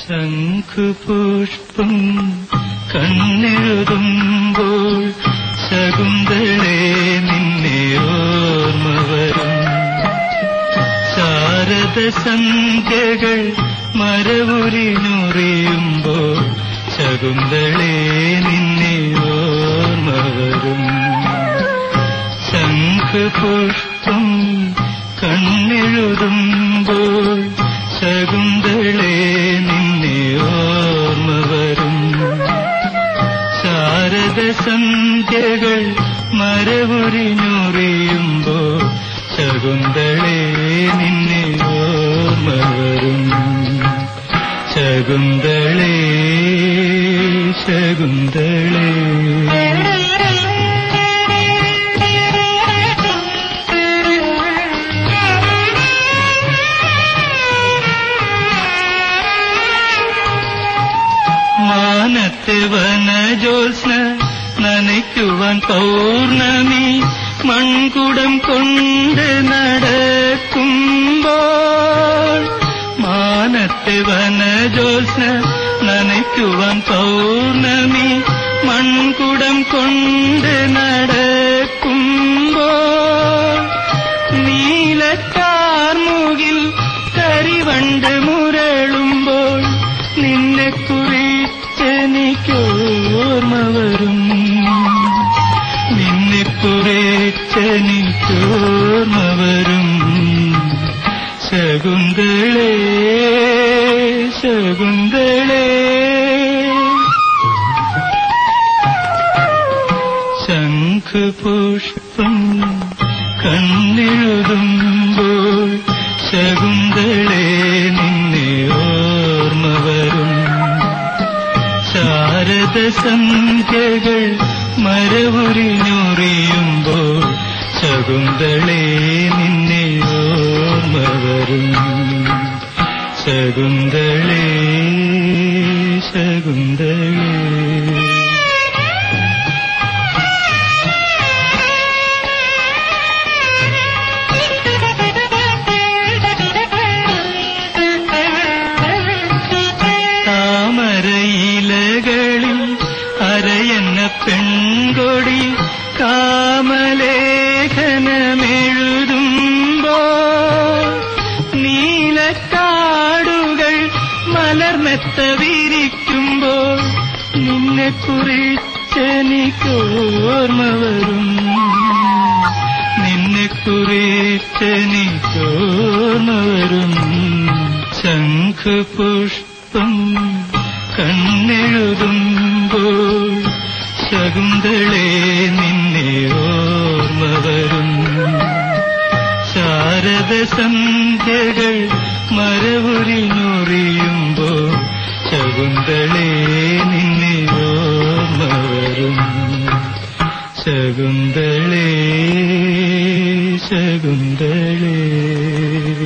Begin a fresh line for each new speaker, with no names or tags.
ശംഖുപുഷ്പം കണ്ണെഴുതുമ്പോൾ ശകുന്തളേ നിന്നെ ഓർമ്മ വരും. ശാരദ സന്ധ്യകൾ മരവുരിഞ്ഞുറിയുമ്പോൾ ശകുന്തളേ നിന്നെ ഓർമ്മ വരും. ശംഖുപുഷ്പം കണ്ണെഴുതുമ്പോൾ ശകുന്തളേ നിന്നെ ഓർമ്മ വരും. ശാരദ സന്ധ്യകൾ മരവുരിഞ്ഞുറിയുമ്പോൾ ശകുന്തളേ നിന്നെ ഓർമ്മ വരും. ശകുന്തളേ ശകുന്തളേ മാനത്തെ വനജോത്സ്ന നനയ്ക്കുവാൻ പൗർണമി മൺകുടം കൊണ്ട് നടക്കുമ്പോൾ. മാനത്തെ വനജോത്സ്ന നനയ്ക്കുവാൻ പൗർണമി മൺകുടം കൊണ്ട് നടക്കുമ്പോൾ. നീലക്കാർമുകിൽ കരിവണ്ട് മുരളുമ്പോൾ നിന്നെ കുറിച്ചെനിക്കോർമ്മ വരും. നിന്നെ കുറിച്ചെനിക്കോർമ്മ വരും. ശകുന്തളേ ശകുന്തളേ ശംഖുപുഷ്പം കണ്ണെഴുതുമ്പോൾ ശകുന്തളേ നിന്നെ ഓർമ്മ വരും. ശാരദ സന്ധ്യകൾ മരവുരിഞ്ഞുറിയുമ്പോൾ ശകുന്തളേ നിന്നെ ഓർമ്മ വരും. ശകുന്തളേ ശകുന്തളേ താമരയിലകളിൽ അരയന്ന പെൺകൊടി കാമലേഖനമെഴുതുമ്പോൾ നീലക്കാടുകൾ മലർമെത്ത വിരിക്കുമ്പോൾ നിന്നെ കുറിച്ചെനിക്കോർമ്മ വരും. നിന്നെ കുറിച്ചെനിക്കോർമ്മ വരും. ശംഖുപുഷ്പം കണ്ണെഴുതുമ്പോൾ ശകുന്തളേ നിന്നെ ഓർമ്മ വരും. ശാരദ സന്ധ്യകൾ മരവുരിഞ്ഞുറിയുമ്പോൾ ശകുന്തളേ നിന്നെ ഓർമ്മ വരും. ശകുന്തളേ ശകുന്തളേ